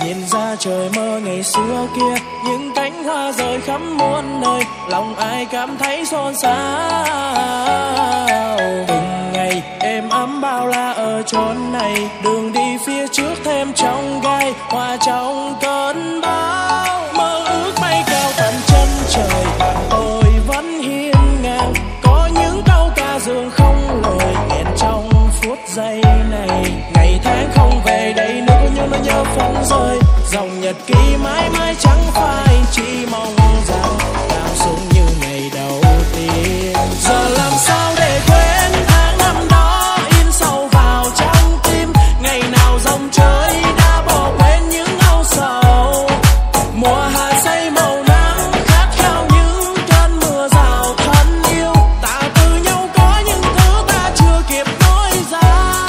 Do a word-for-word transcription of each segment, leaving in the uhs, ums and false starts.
nhìn ra trời mơ ngày xưa kia, những cánh hoa rơi khắp muôn nơi, lòng ai cảm thấy xôn xao. Từng ngày êm ấm bao la ở chốn này, đường đi phía trước thêm trong gai, hòa trong cơn bão. Mơ ước bay cao tận chân trời, tôi vẫn hiên ngang, có những câu ca dường không lời nghẹn trong phút giây này. Ngày tháng không về đây nữa nhưng nó nhớ phấn rơi, dòng nhật ký mãi mãi chẳng phai, chỉ mong rằng cảm xúc như ngày đầu tiên. Giờ làm sao để quên tháng năm đó in sâu vào trong tim, ngày nào dòng trời đã bỏ quên những âu sầu. Mùa hạ say màu nắng khát khao những cơn mưa rào thân yêu, ta từ nhau có những thứ ta chưa kịp nói ra.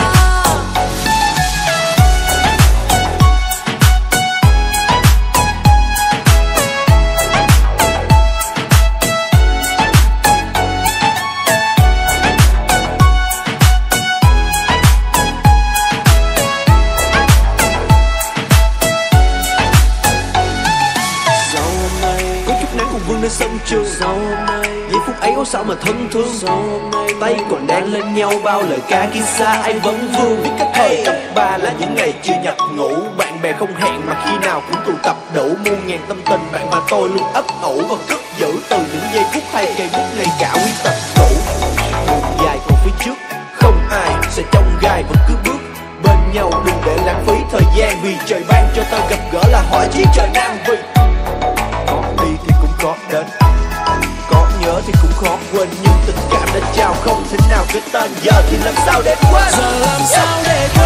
Nơi sân trường sau hôm nay, giây phút ấy có sao mà thân thương. Sau hôm nay, tay còn đang lên nhau bao lời ca kia xa ai vẫn vương. Biết cái thời cấp ba là những ngày chưa nhập ngủ, bạn bè không hẹn mà khi nào cũng tụ tập đủ. Muôn ngàn tâm tình bạn và tôi luôn ấp ủ và cất giữ từ những giây phút hay cây bút ngày cả quy tập đủ. Đường dài còn phía trước, không ai sẽ trong gai vẫn cứ bước bên nhau, đừng để lãng phí thời gian, vì trời ban cho ta gặp gỡ là hỏi chi trời nan vì. Có đi thì cũng có đến, có nhớ thì cũng khó quên, nhưng tình cảm đã trao không thể nào cái tên, giờ thì làm sao để quên. Giờ làm sao để